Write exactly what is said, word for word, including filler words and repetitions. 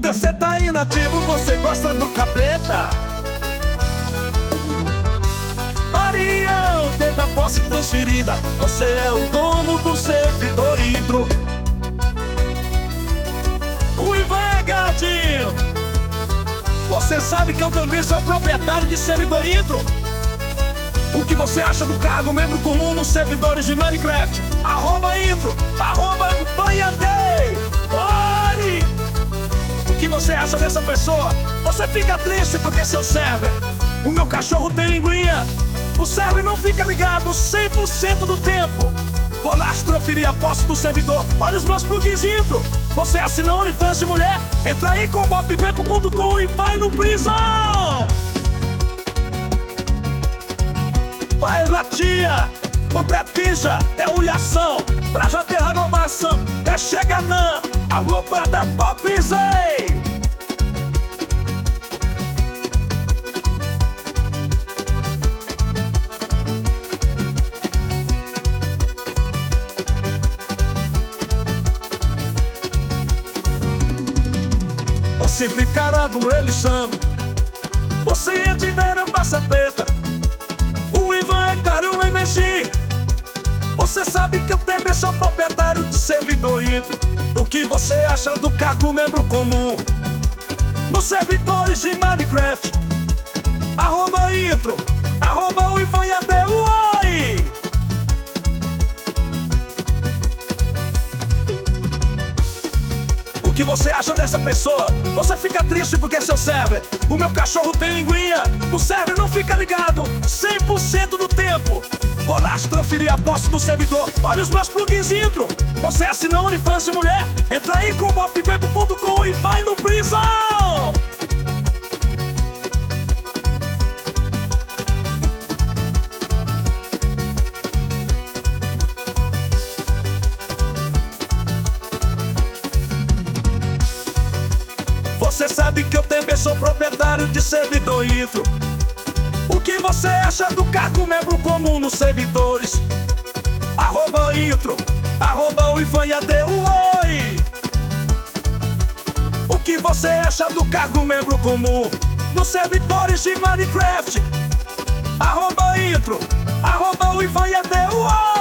Você tá inativo, você gosta do capeta. Marião, teve a posse transferida. Você é o dono do servidor intro. O Ivan é gatinho. Você sabe que eu também sou proprietário de servidor intro. O que você acha do cargo membro comum nos servidores de Minecraft? Arroba intro, arroba banhadei. Ore! O que você acha dessa pessoa? Você fica triste porque seu server, o meu cachorro tem linguinha. O server não fica ligado cem por cento do tempo. Vou lá transferir a posse do servidor. Olha os meus plugins intro. Você assina OnlyFans de mulher? Entra aí com bopbeco ponto com e vai no prisão. Vai lá tia, o pré-pija é humilhação. Pra já ter renovação, é chega não. A roupa da Popzei. Você ficará do ele chama. Você é de vera passa preta. O Ivan é caro em mexer. Você sabe que eu também sou proprietário de servidor intro. O que você acha do cargo membro comum nos servidores de Minecraft? Arroba intro, arroba o Ivan e até o oi. O que você acha dessa pessoa? Você fica triste porque seu server, o meu cachorro tem linguinha. O server não fica ligado cem por cento do tempo. Vou lá transferir a posse do servidor. Olha os meus plugins intro. Você assina OnlyFans de mulher? Entra aí com bopbeco ponto com e vai no prisão. Você sabe que eu também sou proprietário de servidor intro. O que você acha do cargo membro comum nos servidores? Arroba intro, arroba o Ivan e até o oi. O que você acha do cargo membro comum nos servidores de Minecraft? Arroba intro, arroba o Ivan e até o oi.